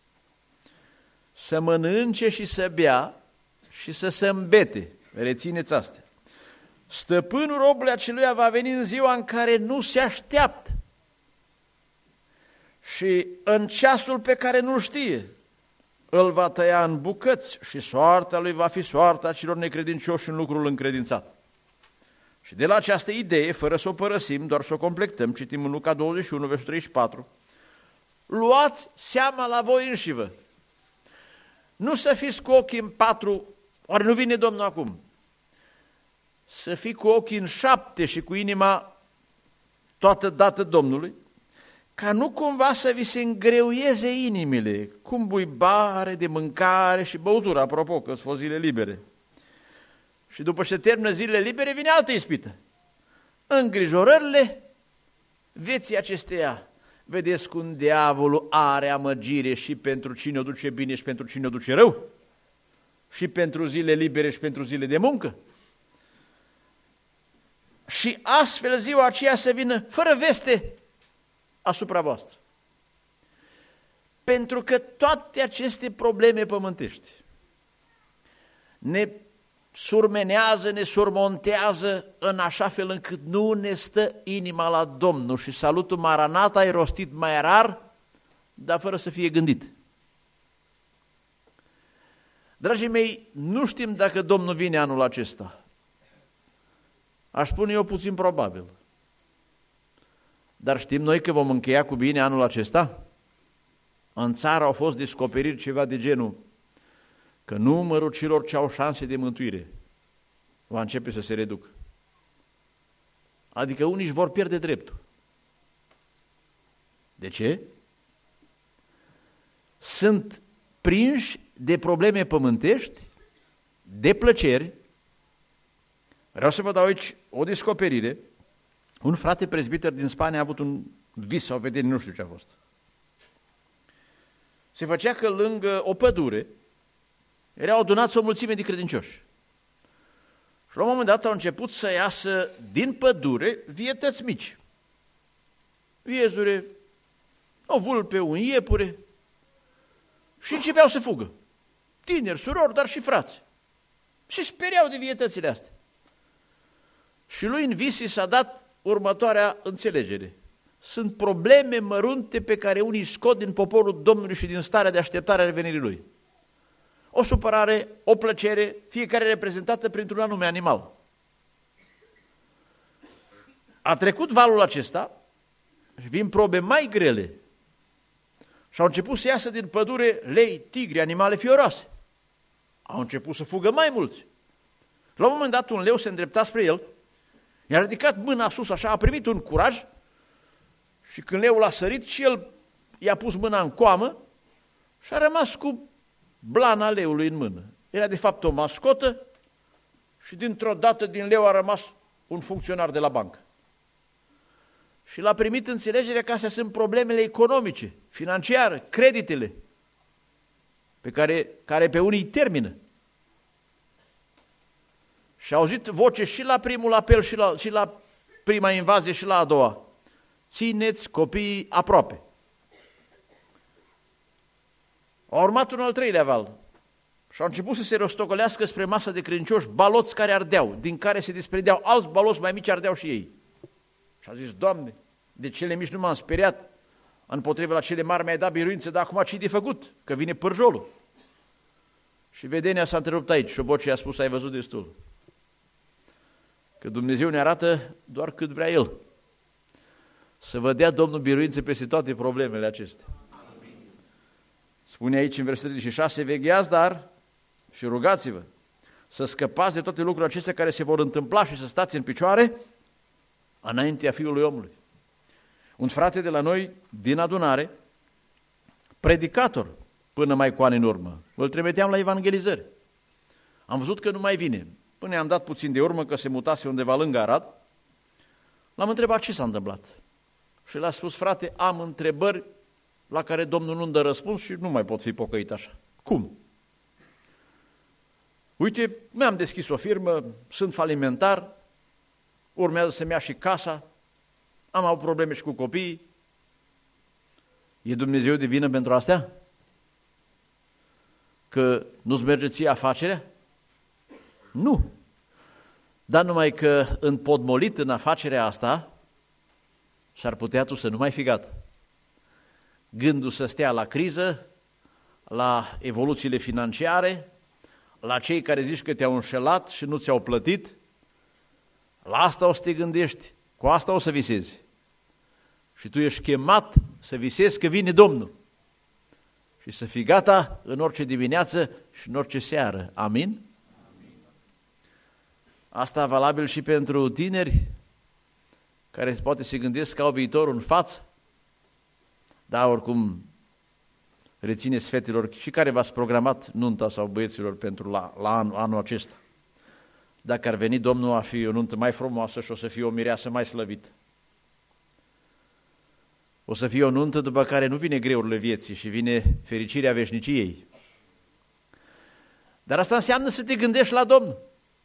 Să mănânce și să bea și să se îmbete, rețineți astea. Stăpânul robului aceluia va veni în ziua în care nu se așteaptă și în ceasul pe care nu știe, îl va tăia în bucăți și soarta lui va fi soarta celor necredincioși în lucrul încredințat. Și de la această idee, fără să o părăsim, doar să o completăm, citim în Luca 21, versul 34, luați seama la voi înșivă. Nu să fiți cu ochii în 4, oare nu vine Domnul acum? Să fii cu ochii în 7 și cu inima toată dată Domnului, ca nu cumva să vi se îngreuieze inimile, cum buibare de mâncare și băutură, apropo că sunt zile libere. Și după ce termină zilele libere, vine altă ispită. Îngrijorările vieții acesteia. Vedeți cum diavolul are amăgire și pentru cine o duce bine și pentru cine o duce rău? Și pentru zile libere și pentru zile de muncă? Și astfel ziua aceea să vină fără veste asupra voastră. Pentru că toate aceste probleme pământești ne surmenează, ne surmontează în așa fel încât nu ne stă inima la Domnul și salutul Maranata e rostit mai rar, dar fără să fie gândit. Dragii mei, nu știm dacă Domnul vine anul acesta. Aș spune eu puțin probabil. Dar știm noi că vom încheia cu bine anul acesta? În țară au fost descoperiri ceva de genul că numărul celor ce au șanse de mântuire va începe să se reducă. Adică unii își vor pierde dreptul. De ce? Sunt prinși de probleme pământești, de plăceri. Vreau să vă dau aici o descoperire. Un frate prezbiter din Spania a avut un vis sau vedere, nu știu ce a fost. Se făcea că lângă o pădure erau adunați o mulțime de credincioși. Și la un moment dat au început să iasă din pădure vietăți mici. Viezure, o vulpe, un iepure. Și începeau să fugă. Tineri, surori, dar și frați. Și speriau de vietățile astea. Și lui în vis s-a dat următoarea înțelegere. Sunt probleme mărunte pe care unii scot din poporul Domnului și din starea de așteptare a revenirii Lui. O supărare, o plăcere, fiecare reprezentată printr-un anume animal. A trecut valul acesta și vin probe mai grele și au început să iasă din pădure lei, tigri, animale fioroase. Au început să fugă mai mulți. La un moment dat un leu se îndrepta spre el, i-a ridicat mâna sus așa, a primit un curaj și când leul a sărit și el i-a pus mâna în coamă și a rămas cu blana leului în mână. Era de fapt o mascotă și dintr-o dată din leu a rămas un funcționar de la bancă. Și l-a primit înțelegerea că astea sunt problemele economice, financiare, creditele, care pe unii îi termină. Și a auzit voce și la primul apel și la prima invazie și la a doua. Țineți copiii aproape. A urmat un al treilea val și au început să se rostogolească spre masa de credincioși baloți care ardeau, din care se desprindeau alți baloți mai mici, ardeau și ei. Și a zis, Doamne, de cele mici nu m-am speriat, împotrivă la cele mari mi-ai dat biruință, dar acum ce-i de făcut? Că vine pârjolul. Și vedenia s-a întrerupt aici și Bocii a spus, ai văzut destul. Că Dumnezeu ne arată doar cât vrea El. Să vă dea Domnul biruință peste toate problemele acestea. Spune aici în versetul 36, vegheați dar și rugați-vă să scăpați de toate lucrurile acestea care se vor întâmpla și să stați în picioare înaintea Fiului Omului. Un frate de la noi, din adunare, predicator, până mai cu ani în urmă, îl trimiteam la evangelizări. Am văzut că nu mai vine. Până am dat puțin de urmă că se mutase undeva lângă Arad, l-am întrebat ce s-a întâmplat. Și l-a spus, frate, am întrebări la care Domnul nu-mi dă răspuns și nu mai pot fi pocăit așa. Cum? Uite, mi-am deschis o firmă, sunt falimentar, urmează să-mi ia și casa, am avut probleme și cu copiii. E Dumnezeu de vină pentru astea? Că nu-ți merge ție afacerea? Nu. Dar numai că împodmolit în afacerea asta, s-ar putea tu să nu mai fi gata. Gândul să stea la criză, la evoluțiile financiare, la cei care zici că te-au înșelat și nu ți-au plătit, La asta o să te gândești, cu asta o să visezi. Și tu ești chemat să visezi că vine Domnul. Și să fii gata în orice dimineață și în orice seară. Amin? Asta valabil și pentru tineri care poate se gândesc că au viitorul în față. Da, oricum, rețineți fetelor și care v-ați programat nunta sau băieților pentru la anul acesta. Dacă ar veni Domnul, a fi o nuntă mai frumoasă și o să fie o mireasă mai slăvită. O să fie o nuntă după care nu vine greurile vieții și vine fericirea veșniciei. Dar asta înseamnă să te gândești la Domnul.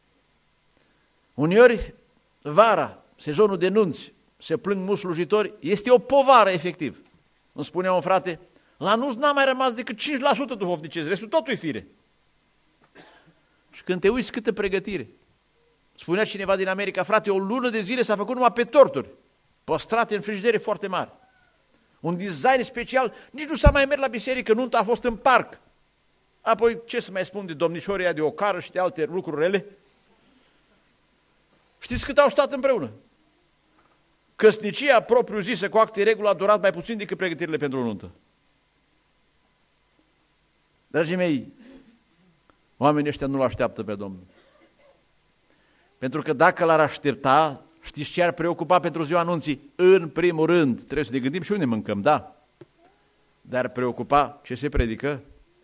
Uneori, vara, sezonul de nunți, se plâng mulți slujitori, este o povară efectiv. Îmi spunea un frate, la nunți n-a mai rămas decât 5% duhovnicesc, restul totul e fire. Și când te uiți câtă pregătire. Spunea cineva din America, frate, o lună de zile s-a făcut numai pe torturi, păstrate în frigidere foarte mari. Un design special, nici nu s-a mai mers la biserică, nunta a fost în parc. Apoi, ce să mai spun de domnișorii de ocară și de alte lucruri rele? Știți cât au stat împreună? Căsnicia propriu-zisă cu acte regulă a durat mai puțin decât pregătirile pentru o nuntă. Dragii mei, oamenii ăștia nu-L așteaptă pe Domnul. Pentru că dacă L-ar aștepta, știți ce ar preocupa pentru ziua anunții? În primul rând, trebuie să ne gândim și unde mâncăm, da. Dar preocupa ce se predică,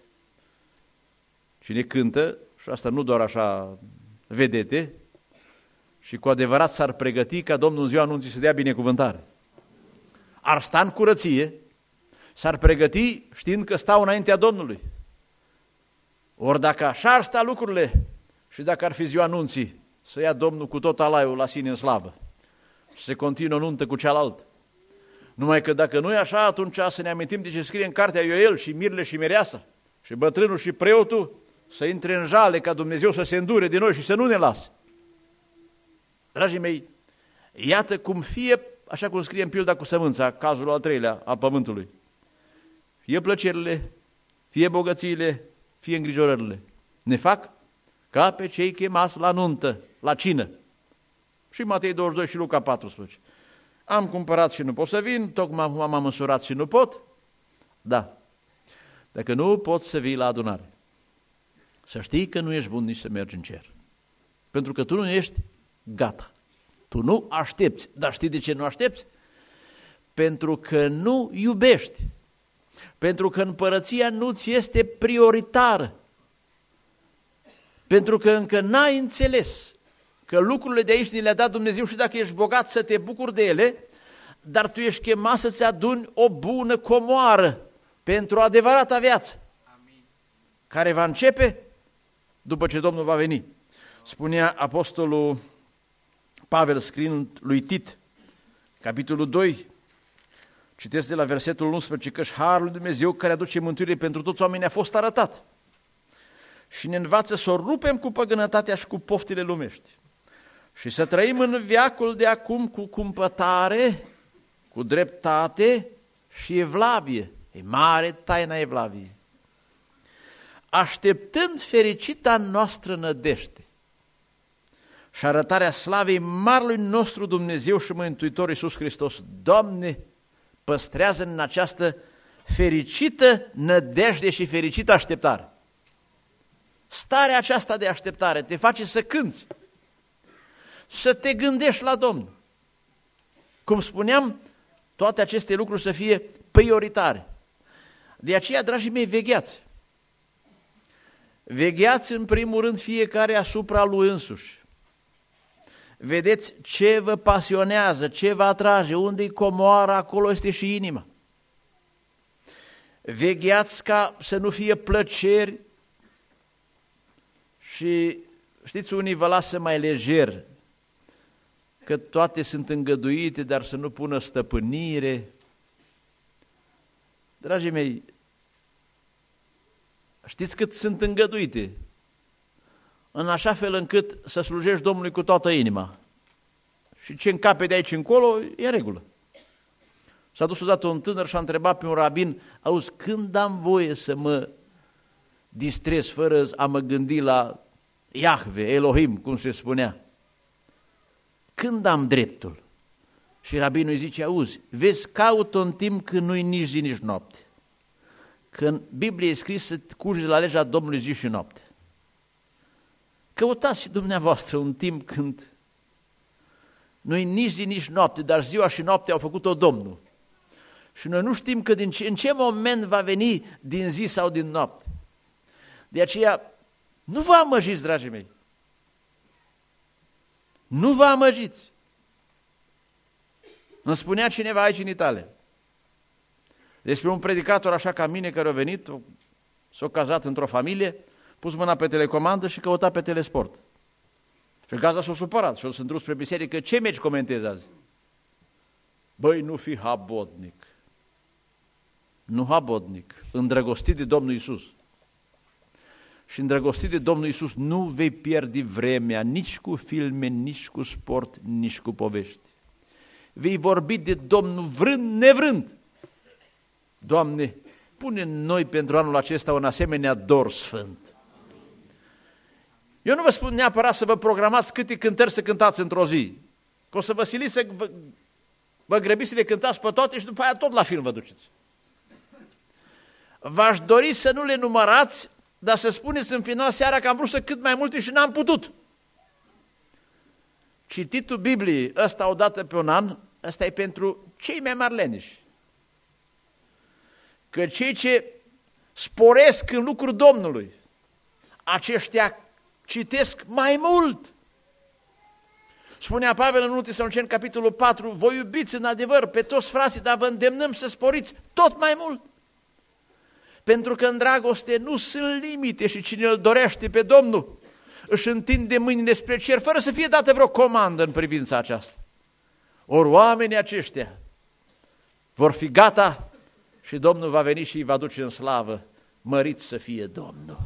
cine cântă, și asta nu doar așa vedete, și cu adevărat s-ar pregăti ca Domnul în ziua anunții să dea binecuvântare. Ar sta în curăție, s-ar pregăti știind că stau înaintea Domnului. Ori dacă așa ar sta lucrurile și dacă ar fi ziua anunții, să ia Domnul cu tot alaiul la sine în slavă și se continuă nuntă cu cealaltă. Numai că dacă nu e așa, atunci să ne amintim de ce scrie în cartea Ioel și Mirle și Mireasa și bătrânul și preotul să intre în jale ca Dumnezeu să se îndure de noi și să nu ne lase. Dragii mei, iată cum fie, așa cum scrie în pilda cu sămânța, cazul al treilea al pământului, fie plăcerile, fie bogățiile, fie îngrijorările, ne fac ca pe cei chemați la nuntă, la cină. Și Matei 22 și Luca 14. Am cumpărat și nu pot să vin, tocmai m-am măsurat și nu pot. Da, dacă nu poți să vii la adunare, să știi că nu ești bun nici să mergi în cer. Pentru că tu nu ești gata. Tu nu aștepți. Dar știi de ce nu aștepți? Pentru că nu iubești. Pentru că împărăția nu ți este prioritară. Pentru că încă n-ai înțeles că lucrurile de aici ni le-a dat Dumnezeu și dacă ești bogat să te bucuri de ele, dar tu ești chemat să-ți aduni o bună comoară pentru adevărata viață. Amin. Care va începe după ce Domnul va veni. Spunea apostolul Pavel scriind lui Tit, capitolul 2, citesc de la versetul 11, căci harul lui Dumnezeu care aduce mântuire pentru toți oamenii a fost arătat și ne învață să o rupem cu păgânătatea și cu poftile lumești și să trăim în veacul de acum cu cumpătare, cu dreptate și evlavie. E mare taina evlaviei. Așteptând fericita noastră nădejde și arătarea slavei marelui nostru Dumnezeu și Mântuitor Iisus Hristos. Doamne, păstrează în această fericită nădejde și fericită așteptare. Starea aceasta de așteptare te face să cânți, să te gândești la Domnul. Cum spuneam, toate aceste lucruri să fie prioritare. De aceea, dragii mei, vegheați. Vegheați în primul rând fiecare asupra lui însuși. Vedeți ce vă pasionează, ce vă atrage, unde-i comoara, acolo este și inima. Vegheați ca să nu fie plăceri și știți, unii vă lasă mai lejer, că toate sunt îngăduite, dar să nu pună stăpânire. Dragii mei, știți cât sunt îngăduite? În așa fel încât să slujești Domnului cu toată inima. Și ce încape de aici încolo, e în regulă. S-a dus odată un tânăr și a întrebat pe un rabin, auzi, când am voie să mă distrez fără a mă gândi la Iahve, Elohim, cum se spunea? când am dreptul? Și rabinul îi zice, auzi, vezi, caut-o în timp când nu-i nici zi, nici noapte. Că în Biblie e scris să curgi la legea Domnului zi și noapte. Căutați și dumneavoastră un timp când nu-i nici zi, nici noapte, dar ziua și noaptea au făcut-o Domnul. Și noi nu știm că în ce moment va veni din zi sau din noapte. De aceea, nu vă amăgiți, dragii mei. Nu vă amăgiți. Îmi spunea cineva aici în Italia, despre un predicator așa ca mine care a venit, s-a cazat într-o familie, pus mâna pe telecomandă și căuta pe telesport. Și gazda s-a supărat și s-a dus spre biserică, ce meci comentezi azi? Băi, nu fi habotnic. Nu habotnic, îndrăgostit de Domnul Iisus. Și îndrăgostit de Domnul Iisus nu vei pierde vremea nici cu filme, nici cu sport, nici cu povești. Vei vorbi de Domnul vrând, nevrând. Doamne, pune în noi pentru anul acesta un asemenea dor sfânt. Eu nu vă spun neapărat să vă programați câte cântări să cântați într-o zi. Că o să vă siliți să vă grăbiți să le cântați pe toate și după aia tot la film vă duceți. V-aș dori să nu le numărați, dar să spuneți în final seara că am vrut să cânt mai multe și n-am putut. Cititul Bibliei ăsta odată pe un an, ăsta e pentru cei mai mari leniși. Că cei ce sporesc în lucrul Domnului, aceștia citesc mai mult. Spunea Pavel în 1 Tesaloniceni, capitolul 4, voi iubiți în adevăr pe toți frații, dar vă îndemnăm să sporiți tot mai mult. Pentru că în dragoste nu sunt limite și cine îl dorește pe Domnul își întinde mâinile spre cer, fără să fie dată vreo comandă în privința aceasta. Ori oamenii aceștia vor fi gata și Domnul va veni și îi va duce în slavă, mărit să fie Domnul.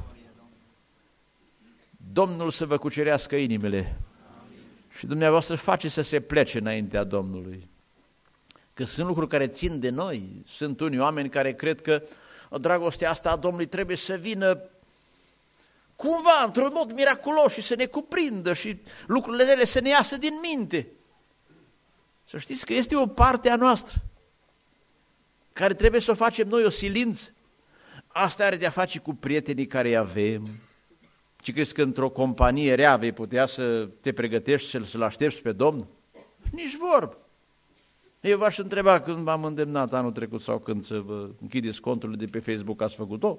Domnul să vă cucerească inimile și dumneavoastră face să se plece înaintea Domnului. Că sunt lucruri care țin de noi, sunt unii oameni care cred că dragostea asta a Domnului trebuie să vină cumva, într-un mod miraculos și să ne cuprindă și lucrurile rele să ne iasă din minte. Să știți că este o parte a noastră care trebuie să o facem noi, o silință. Asta are de-a face cu prietenii care îi avem. Ce crezi că într-o companie rea vei putea să te pregătești să-L aștepți pe Domnul? Nici vorbă. Eu v-aș întreba când v-am îndemnat anul trecut sau când să vă închideți conturile de pe Facebook, ați făcut-o?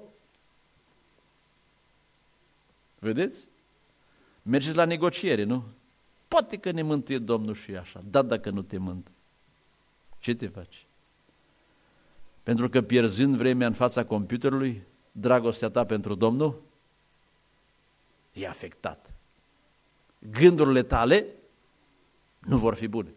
Vedeți? Mergeți la negociere, nu? Poate că ne mântuie Domnul și așa, dar dacă nu te mântuie, ce te faci? Pentru că pierzând vremea în fața computerului, dragostea ta pentru Domnul e afectată. Gândurile tale nu vor fi bune.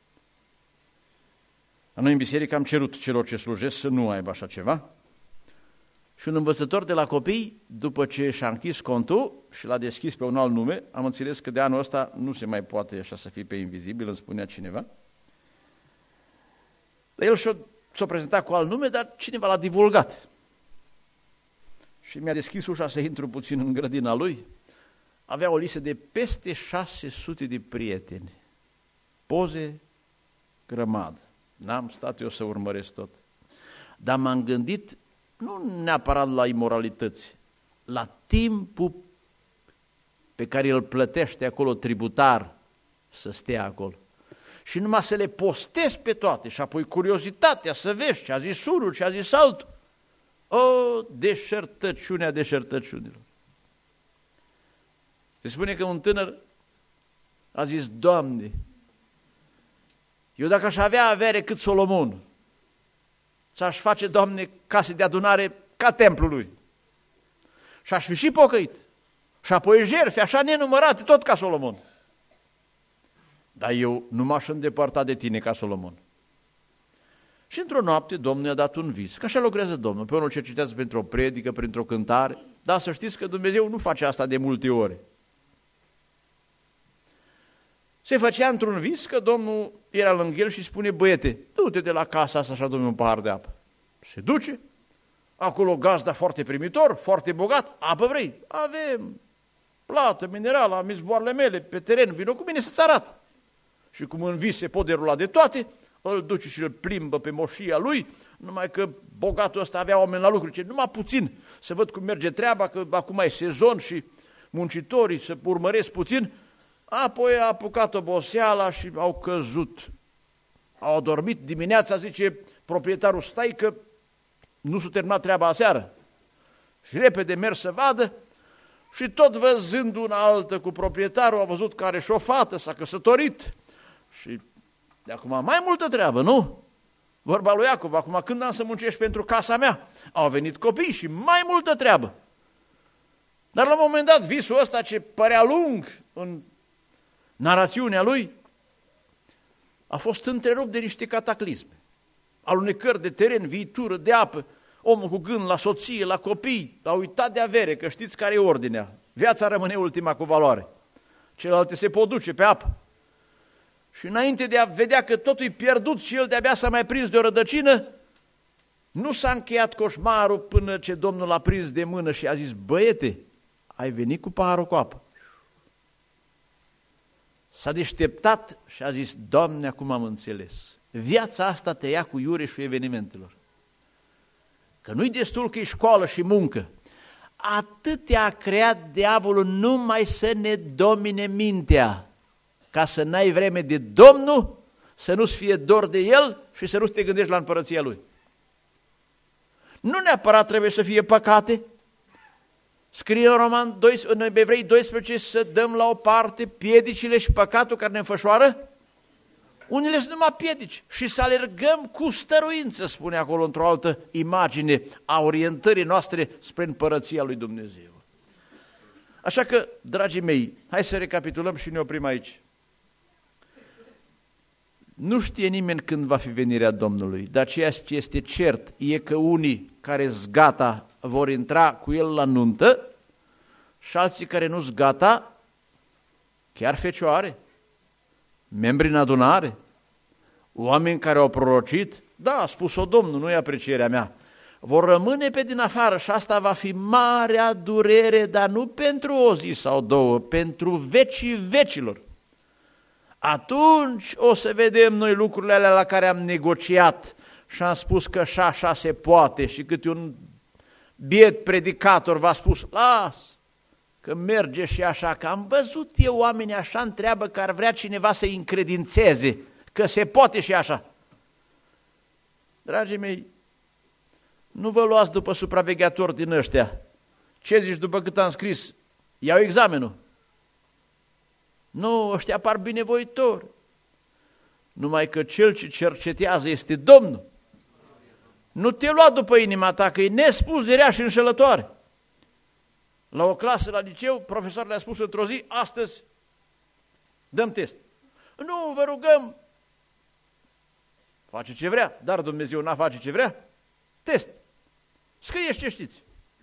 La noi în biserică am cerut celor ce slujesc să nu aibă așa ceva. Și un învățător de la copii, după ce și-a închis contul și l-a deschis pe un alt nume, am înțeles că de anul ăsta nu se mai poate așa să fie pe invizibil, îmi spunea cineva. El s-a prezentat cu alt nume, dar cineva l-a divulgat. Și mi-a deschis ușa să intru puțin în grădina lui. Avea o listă de peste 600 de prieteni. Poze, grămadă. N-am stat eu să urmăresc tot. Dar m-am gândit nu neapărat la imoralități, la timpul pe care îl plătește acolo tributar să stea acolo. Și numai să le postez pe toate și apoi curiozitatea să vezi ce a zis unul, ce a zis altul. O, deșertăciunea deșertăciunilor. Se spune că un tânăr a zis, Doamne, eu dacă aș avea avere cât Solomon, ți-aș face, Doamne, case de adunare ca templul lui. Și aș fi și pocăit. Și apoi jertfe, așa nenumărate, tot ca Solomon. Dar eu nu m-aș îndepărta de tine ca Solomon. Și într-o noapte Domnul i-a dat un vis, că așa lucrează Domnul, pe unul ce citează pentru o predică, printr-o cântare, dar să știți că Dumnezeu nu face asta de multe ori. Se făcea într-un vis că Domnul era lângă el și spune, băiete, du-te de la casa asta și adu-mi un pahar de apă. Se duce, acolo gazda foarte primitor, foarte bogat, apă vrei? Avem plată, minerală, am izvoarele mele pe teren, vino cu mine să-ți arăt. și cum în vis se pot derula de toate, îl duce și îl plimbă pe moșia lui, numai că bogatul ăsta avea oameni la lucru, zice, numai puțin, să văd cum merge treaba, că acum e sezon și muncitorii să urmăresc puțin, apoi a apucat oboseala și au căzut. Au adormit dimineața, zice proprietarul, stai că nu s-a terminat treaba aseară. Și repede mers să vadă și tot văzând una altă cu proprietarul, a văzut că are și o fată, s-a căsătorit și de acum mai multă treabă, nu? Vorba lui Iacov, acum când am să muncești pentru casa mea? Au venit copii și mai multă treabă. Dar la un moment dat visul ăsta ce părea lung în narațiunea lui a fost întrerupt de niște cataclisme, alunecări de teren, viitură, de apă, omul cu gând la soție, la copii, a uitat de avere, că știți care e ordinea, viața rămâne ultima cu valoare, celelalte se pot duce pe apă. Și înainte de a vedea că totul e pierdut și el de-abia s-a mai prins de o rădăcină, nu s-a încheiat coșmarul până ce Domnul l-a prins de mână și a zis, băiete, ai venit cu paharul cu apă. S-a deșteptat și a zis, Doamne, acum am înțeles. Viața asta te ia cu iureșul evenimentelor. Că nu-i destul că e școală și muncă. Atât a creat diavolul numai să ne domine mintea, ca să n-ai vreme de Domnul, să nu-ți fie dor de El și să nu te gândești la împărăția Lui. Nu neapărat trebuie să fie păcate. Scrie în Evrei 12 să dăm la o parte piedicile și păcatul care ne înfășoară. Unele sunt numai piedici și să alergăm cu stăruință, spune acolo într-o altă imagine a orientării noastre spre împărăția lui Dumnezeu. Așa că, dragii mei, hai să recapitulăm și ne oprim aici. Nu știe nimeni când va fi venirea Domnului, dar ceea ce este cert e că unii care-s gata vor intra cu El la nuntă și alții care nu-s gata, chiar fecioare, membri în adunare, oameni care au prorocit, da, a spus-o Domnul, nu e aprecierea mea, vor rămâne pe din afară și asta va fi marea durere, dar nu pentru o zi sau două, pentru vecii vecilor. Atunci o să vedem noi lucrurile alea la care am negociat și am spus că așa se poate și câte un biet predicator v-a spus, las, că merge și așa, că am văzut eu oameni așa întreabă că ar vrea cineva să-i încredințeze, că se poate și așa. Dragii mei, nu vă luați după supravegheatori din ăștia. Ce zici după cât am scris? Iau examenul. Nu, ăștia par binevoitori. Numai că cel ce cercetează este Domnul. Nu te lua după inima ta, că e nespus de rea și înșelătoare. La o clasă, la liceu, profesorul le-a spus într-o zi, astăzi dăm test. Nu, vă rugăm, face ce vrea, dar Dumnezeu n-a face ce vrea, test. Scrieți ce știți.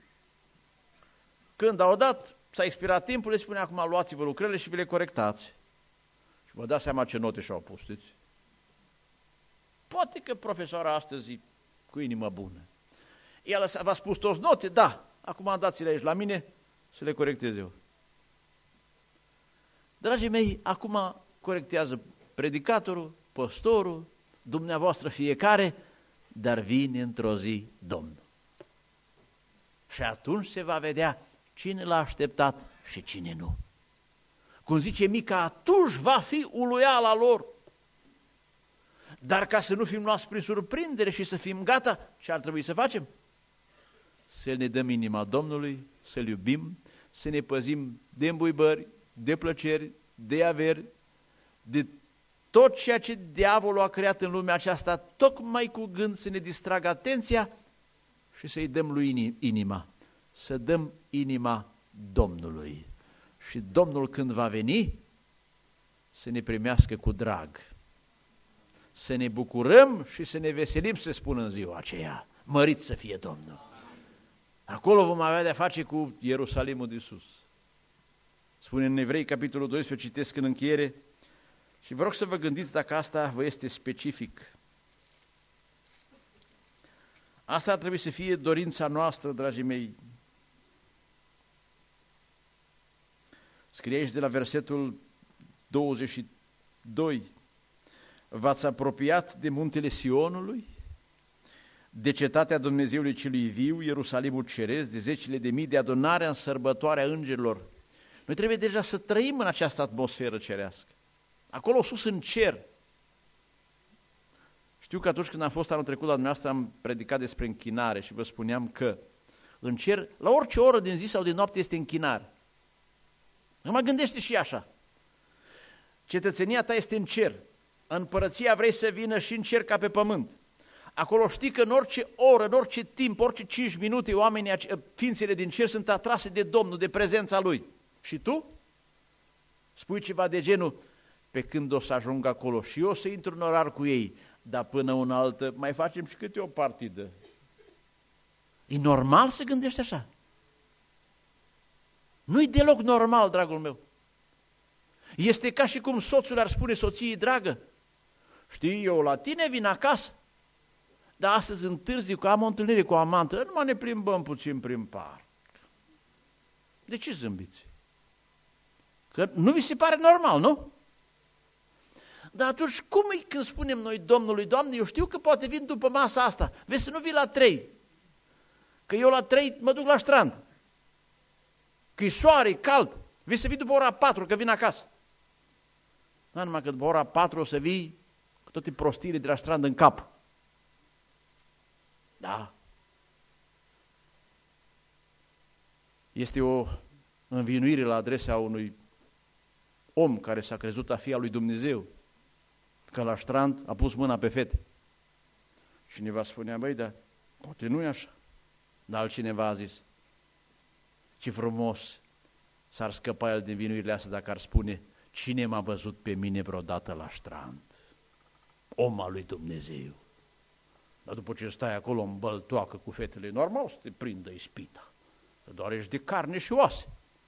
Când au dat, s-a expirat timpul, le spune acum luați-vă lucrările și vi le corectați. Și vă dați seama ce note și-au pus, știți? Poate că profesoara astăzi cu inimă bună. El v-a spus toți note? Da. Acum dați-le aici la mine să le corectez eu. Dragii mei, acum corectează predicatorul, păstorul, dumneavoastră fiecare, dar vine într-o zi Domnul. Și atunci se va vedea cine l-a așteptat și cine nu. Cum zice Mica, atunci va fi uluiala lor. Dar ca să nu fim luați prin surprindere și să fim gata, ce ar trebui să facem? Să ne dăm inima Domnului, să-L iubim, să ne păzim de îmbuibări, de plăceri, de averi, de tot ceea ce diavolul a creat în lumea aceasta, tocmai cu gând să ne distragă atenția și să-i dăm lui inima, să dăm inima Domnului. Și Domnul când va veni, să ne primească cu drag, să ne bucurăm și să ne veselim, să spună în ziua aceea, mărit să fie Domnul. Acolo vom avea de-a face cu Ierusalimul de sus. Spune în Evrei, capitolul 12, citesc în încheiere, și vă rog să vă gândiți dacă asta vă este specific. Asta ar trebui să fie dorința noastră, dragii mei. Scrie aici de la versetul 22, V-ați apropiat de muntele Sionului, de cetatea Dumnezeului celui viu, Ierusalimul ceresc, de zecile de mii, de adunarea în sărbătoarea îngerilor. Noi trebuie deja să trăim în această atmosferă cerească. Acolo sus în cer. Știu că atunci când am fost anul trecut la dumneavoastră am predicat despre închinare și vă spuneam că în cer, la orice oră din zi sau din noapte este închinare. Mă gândește și așa. Cetățenia ta este în cer. Împărăția vrei să vină și în cer ca pe pământ. Acolo știi că în orice oră, în orice timp, orice 5 minute, oamenii, ființele din cer sunt atrase de Domnul, de prezența Lui. Și tu? Spui ceva de genul, pe când o să ajung acolo și eu o să intru în orar cu ei, dar până una altă mai facem și câte o partidă. E normal să gândești așa? Nu-i deloc normal, dragul meu. Este ca și cum soțul ar spune soției, dragă, știi, eu la tine vin acasă, dar astăzi întârzi că am o întâlnire cu o amantă, numai ne plimbăm puțin prin parc. De ce zâmbiți? Că nu vi se pare normal, nu? Dar atunci cum e când spunem noi Domnului, Doamne, eu știu că poate vin după masa asta, vezi să nu vii la 3, că eu la 3 mă duc la strand, că e soare, e cald, vei să vii după ora 4, că vin acasă. Nu numai că după ora 4 o să vii cu toate prostiile de la strand în cap. Da. Este o învinuire la adresa unui om care s-a crezut a fi al lui Dumnezeu, că la strand a pus mâna pe fete. Cineva spunea, băi, dar poate nu e așa. Dar altcineva a zis, ce frumos s-ar scăpa el din vinuirile astea dacă ar spune, cine m-a văzut pe mine vreodată la strand? Om al lui Dumnezeu. Dar după ce stai acolo în băltoacă cu fetele, normal să te prindă ispita, că doar ești de carne și oase.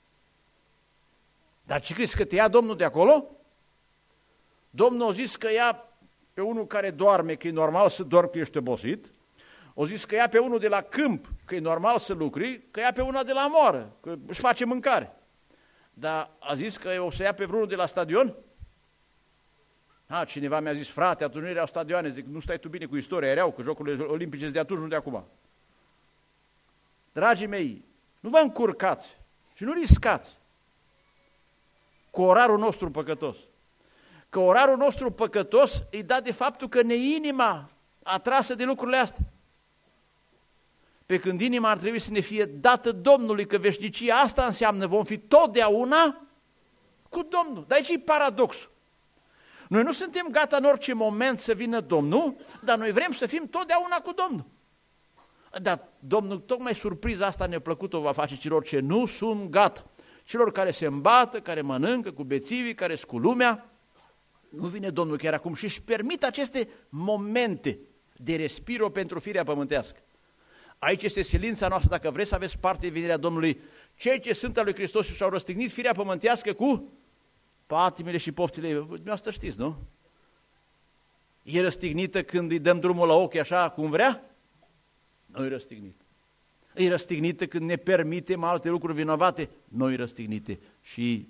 Dar ce crezi că te ia Domnul de acolo? Domnul a zis că ia pe unul care doarme, că e normal să dormi, că ești obosit, a zis că ia pe unul de la câmp, că e normal să lucri, că ia pe una de la moară, că își face mâncare. Dar a zis că o să ia pe vreunul de la stadion? Cineva mi-a zis, frate, atunci nu erau stadioane, zic, nu stai tu bine cu istoria, erau, că jocurile olimpice sunt de atunci, nu de acum. Dragii mei, nu vă încurcați și nu riscați cu orarul nostru păcătos. Că orarul nostru păcătos îi dat de faptul că ne inima atrasă de lucrurile astea. Pe când inima ar trebui să ne fie dată Domnului, că veșnicia asta înseamnă vom fi totdeauna cu Domnul. Dar aici e paradoxul. Noi nu suntem gata în orice moment să vină Domnul, dar noi vrem să fim totdeauna cu Domnul. Dar Domnul tocmai surpriza asta neplăcută o va face celor ce nu sunt gata. Celor care se îmbată, care mănâncă cu bețivii, care sunt cu lumea. Nu vine Domnul chiar acum și își permite aceste momente de respiro pentru firea pământească. Aici este silința noastră, dacă vreți să aveți parte de venirea Domnului, cei ce sunt al lui Hristos și și-au răstignit firea pământească cu patimile și poftile ei. Dumneavoastră știți, nu? E răstignită când îi dăm drumul la ochi așa cum vrea? Nu e răstignită. E răstignită când ne permitem alte lucruri vinovate? Nu e răstignite. Și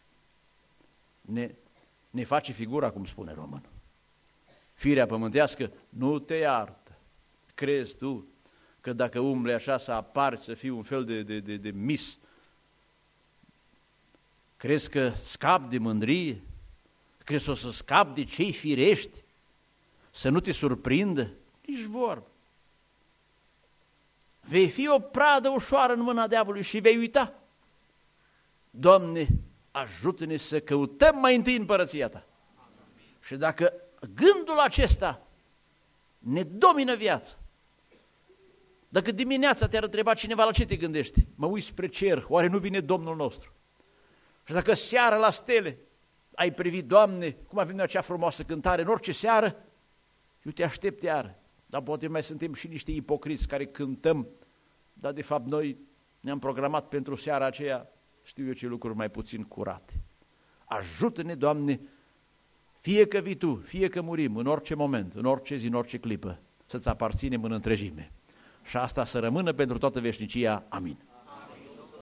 ne face figura, cum spune românul. Firea pământească nu te iartă. Crezi tu că dacă umbli așa să apari, să fii un fel de mis, crezi că scapi de mândrie? Crezi că o să scapi de cei firești? Să nu te surprindă? Nici vorbă. Vei fi o pradă ușoară în mâna diavolului și vei uita. Doamne, ajută-ne să căutăm mai întâi împărăția Ta. Și dacă gândul acesta ne domină viața, dacă dimineața te-ar întreba cineva la ce te gândești, mă uiți spre cer, oare nu vine Domnul nostru? Și dacă seara la stele ai privit, Doamne, cum avem noi acea frumoasă cântare, în orice seară, eu te aștept iară. Dar poate mai suntem și niște ipocriți care cântăm, dar de fapt noi ne-am programat pentru seara aceea, știu eu ce lucruri mai puțin curate. Ajută-ne, Doamne, fie că vii Tu, fie că murim, în orice moment, în orice zi, în orice clipă, să-ți aparținem în întregime. Și asta să rămână pentru toată veșnicia. Amin.